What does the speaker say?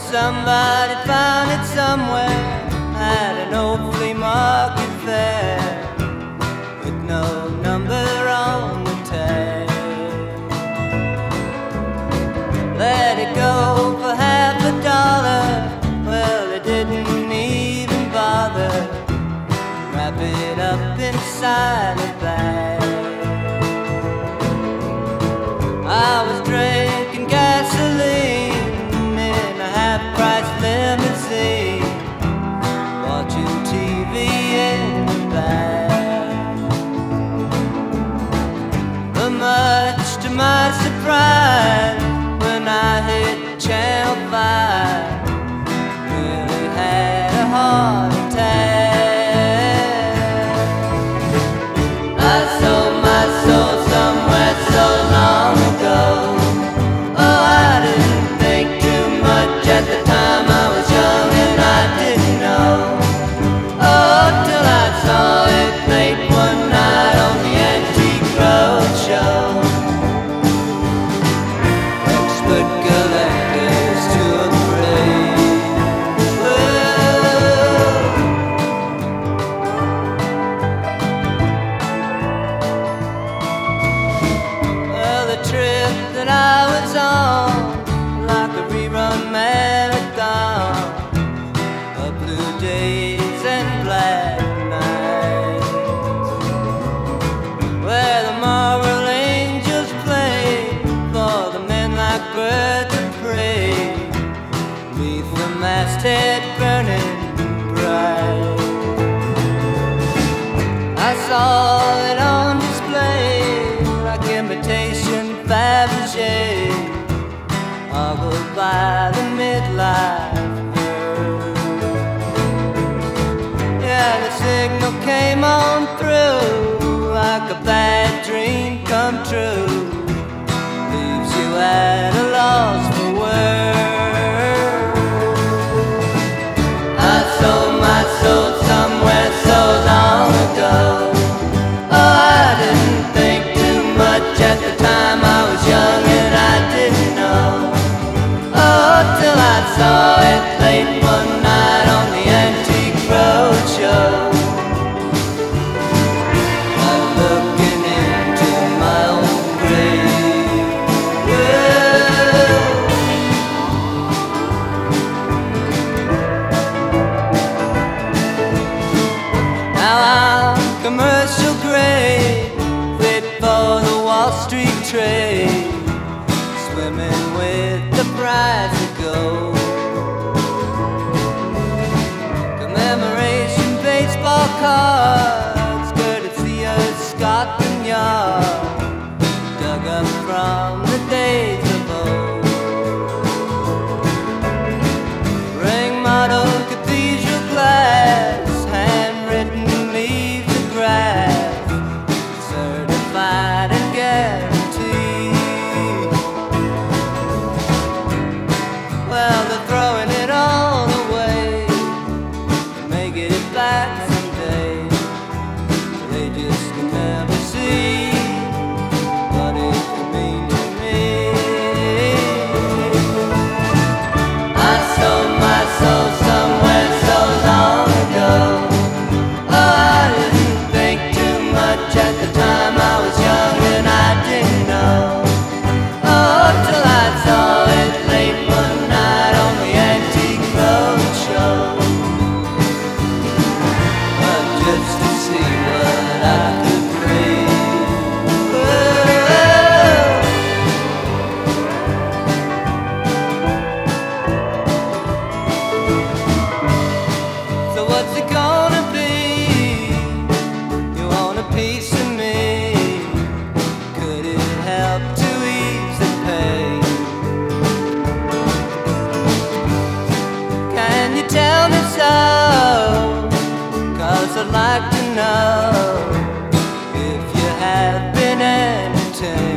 Somebody found it somewhere at an old flea market fair with no number on the tag. Let it go for $50. Well, they didn't even bother. Wrap it up inside a bag. I was drinking gasoline in a half-price limousine, watching TV in the back. But much to my surprise, when I hit Channel 5, really had a heart attack. I sold my soul somewhere so long ago. Oh, I didn't think too much at the time. I was young and I didn't know. Oh, till I saw it played one night on the Antique Roadshow. Expert collectors to a parade. Well, the trip that I was on, like a rerun marathon of blue days and black nights, where the moral angels play for the men like birds of prey, beneath the masthead burning bright. I saw it on display like imitation Fabergé, ogled by the midlife herd. Yeah, the signal came on through like a bad dream come true, leaves you at a loss for words. I sold my soul somewhere so long ago. Oh, I didn't think too much at the time. I was young and I didn't know. Oh, till I saw it played one night on the Antique Roadshow. I'm looking into my own grave. Now I'm commercial grade, fit for the Wall Street trade, swimming with the prize of gold. Commemoration baseball cards, courtesy of Scotland Yard, dug up from the days of old. Ring motto, cathedral glass, handwritten leaves of grass, certified and guaranteed. Well, they're throwing it all away, making it back someday. They just can never see what it could mean to me. I sold my soul somewhere so long ago. Oh, I didn't think too much at the time. I was young and I didn't know. Oh, till I saw it late one night on the Antique Roadshow. But just to see what I could bring. So what's it gonna be? You want a piece of me? Could it help to ease the pain? Can you tell me so? 'Cause I'd like to know if you have been entertained.